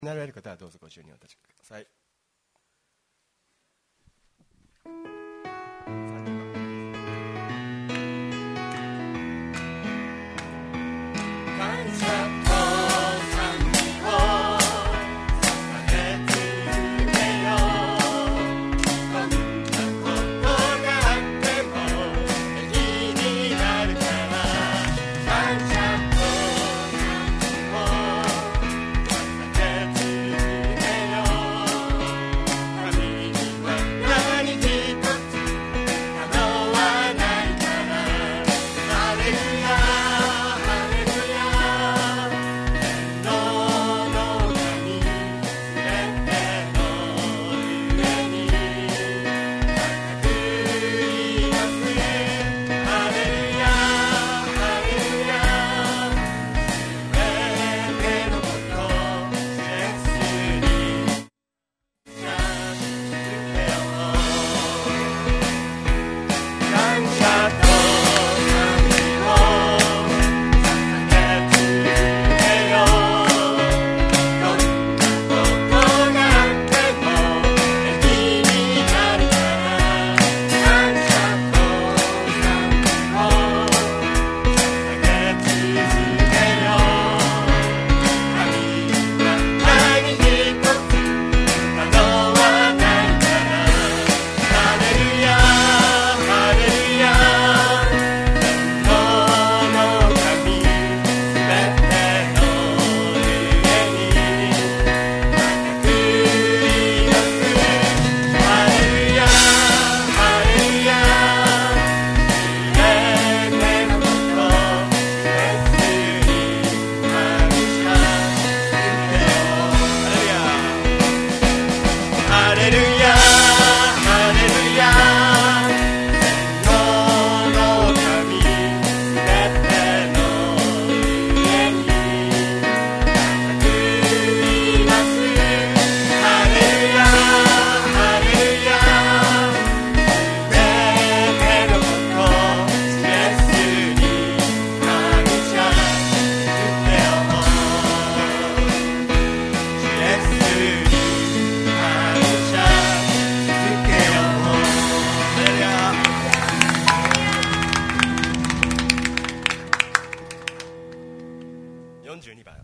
なられる方はどうぞご自由にお立ちください。42番。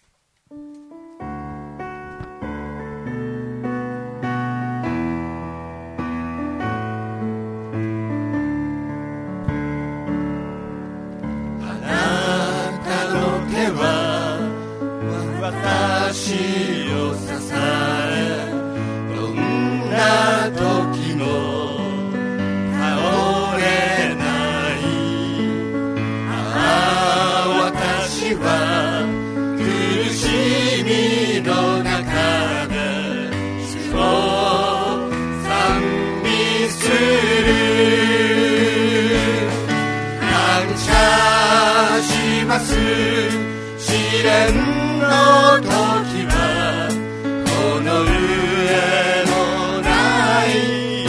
あなたの手は私を支え、どんな時も倒れない。ああ、私は苦しみの中で主を賛美する。感謝します。試練の時はこの上のない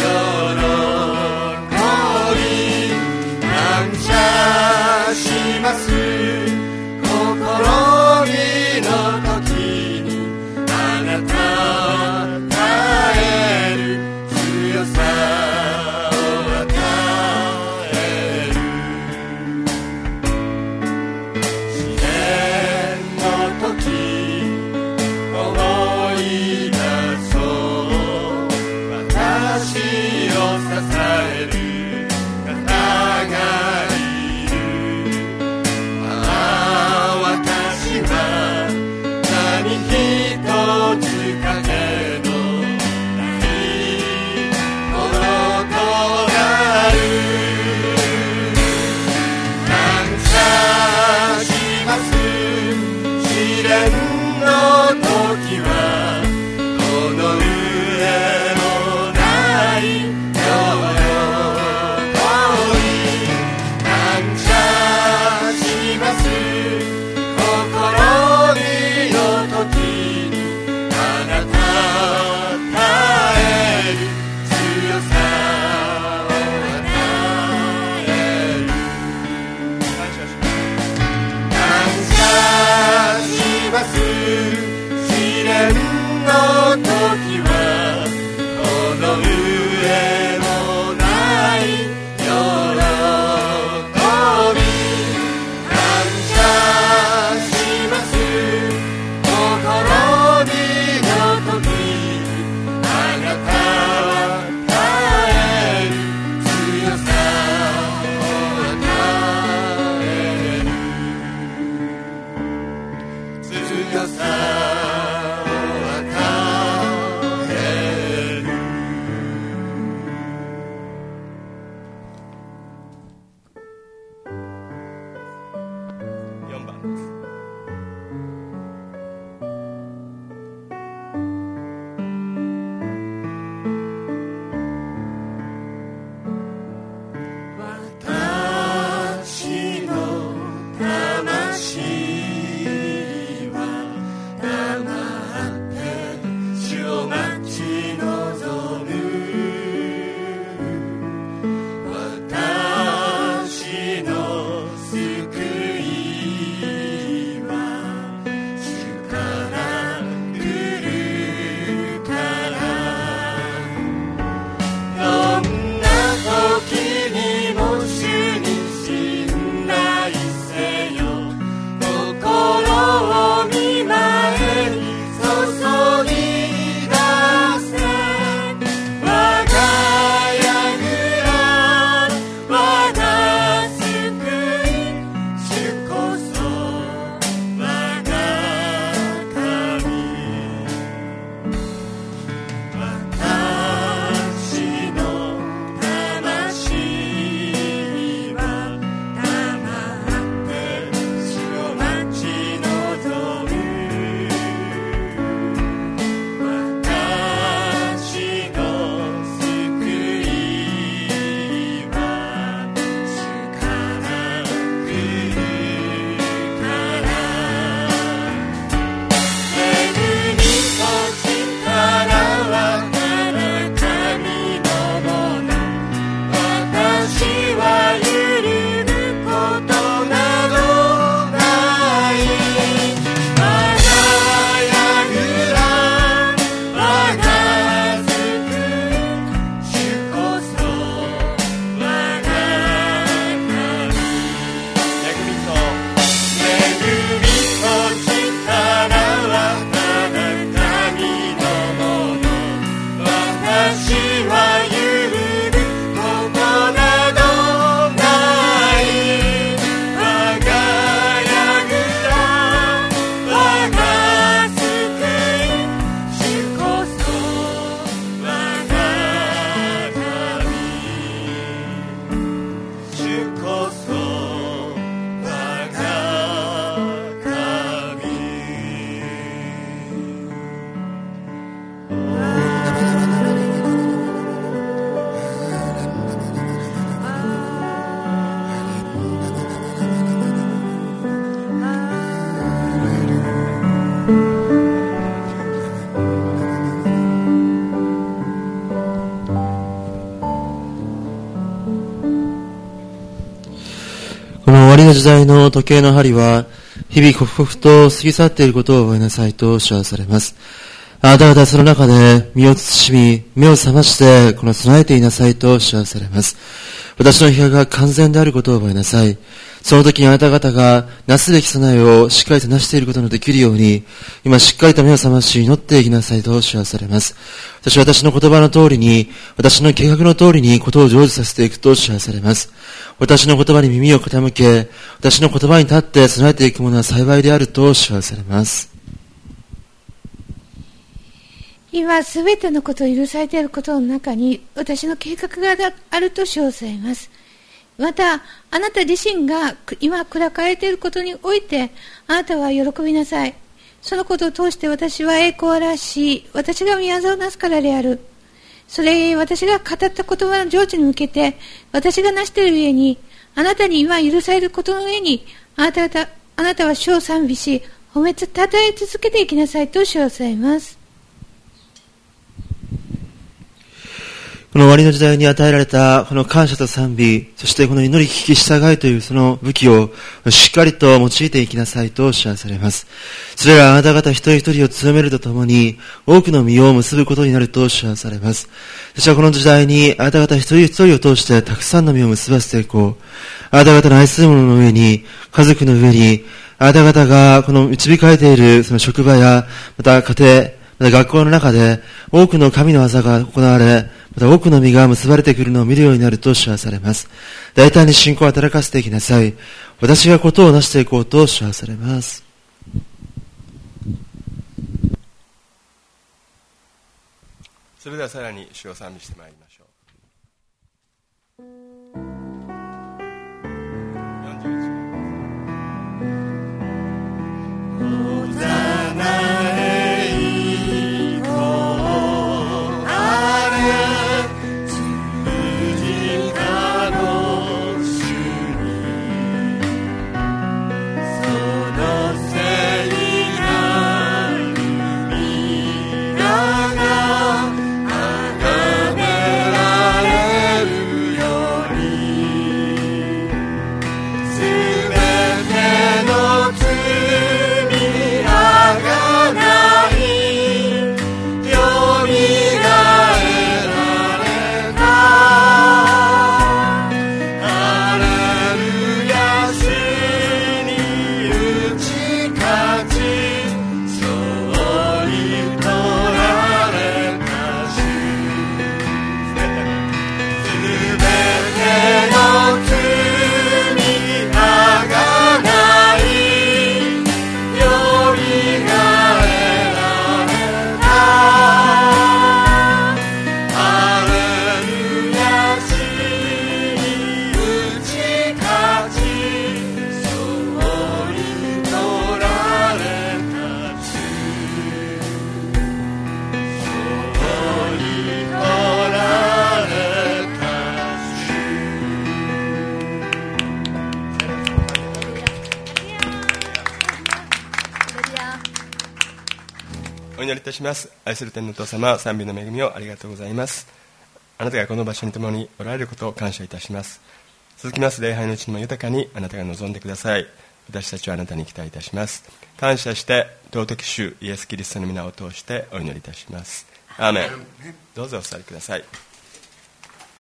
喜び。感謝します。心火の時にあなた耐える強さを与える。試練の時思い出そう。私を支える方がいる。ああ、私は何一つ影のないものとなる。感謝します。試練の時はこの上のない喜び。感謝します。心火の時にあなたの時はこの上もない喜び感謝しますほころびの時あなたは耐える強さを与える強さを与える 4番です。 私の魂は黙って主を待ち望む私の救いは主から来るからどんな時にも主に信頼せよ心を見舞えに注ぎ出せ我が櫓我が救い主こそ我が神私の魂は黙って主を待ち望む私の救いは主から来るから恵みと力はただ神のもの私は揺るぐことなどない我が櫓我が救い主こそ我が神恵みと恵みと力はただ神のもの私は揺るぐことなどない我が櫓我が救い主こそ我が神主こそ我が神この終わりの時代の時計の針は日々刻々と過ぎ去っていることを覚えなさいと知らされます。あなた方はその中で身を慎み目を覚ましてこの備えていなさいと知らされます。私の批判が完全であることを覚えなさい。その時にあなた方がなすべき備えをしっかりとなしていることのできるように今しっかりと目を覚まし祈っていきなさいと知らされます。私の言葉の通りに私の計画の通りにことを成就させていくと知らされます。私の言葉に耳を傾け私の言葉に立って備えていくものは幸いであると知らされます。 今すべてのことを許されていることの中に私の計画があると称されます。またあなた自身が今砕かれていることにおいてあなたは喜びなさい。そのことを通して私は栄光を表し私が御業をなすからである。それゆえ私が語った言葉の成就に向けて私がなしている上にあなたに今許されることの上にあなたは主を賛美し褒めたたえ続けていきなさいと称されます。 この終わりの時代に与えられたこの感謝と賛美、そしてこの祈り聞き従いというその武器をしっかりと用いていきなさいとおっしゃられます。それらあなた方一人一人を強めるとともに多くの実を結ぶことになるとおっしゃられます。私はこの時代にあなた方一人一人を通してたくさんの実を結ばせていこう。あなた方の愛する者の上に、家族の上に、あなた方がこの導かれているその職場やまた家庭、また学校の中で多くの神の技が行われ、また多くの実が結ばれてくるのを見るようになると知らされます。大胆に信仰を働かせていきなさい。私がことをなしていこうと知らされます。 それではさらに主を賛美してまいりましょう。お祈りいたします。愛する天のお父様、賛美の恵みをありがとうございます。あなたがこの場所に共におられることを感謝いたします。続きます礼拝のうちにも豊かにあなたが望んでください。私たちはあなたに期待いたします。感謝して尊き主イエス・キリストの皆を通してお祈りいたします。アーメン。どうぞお座りください。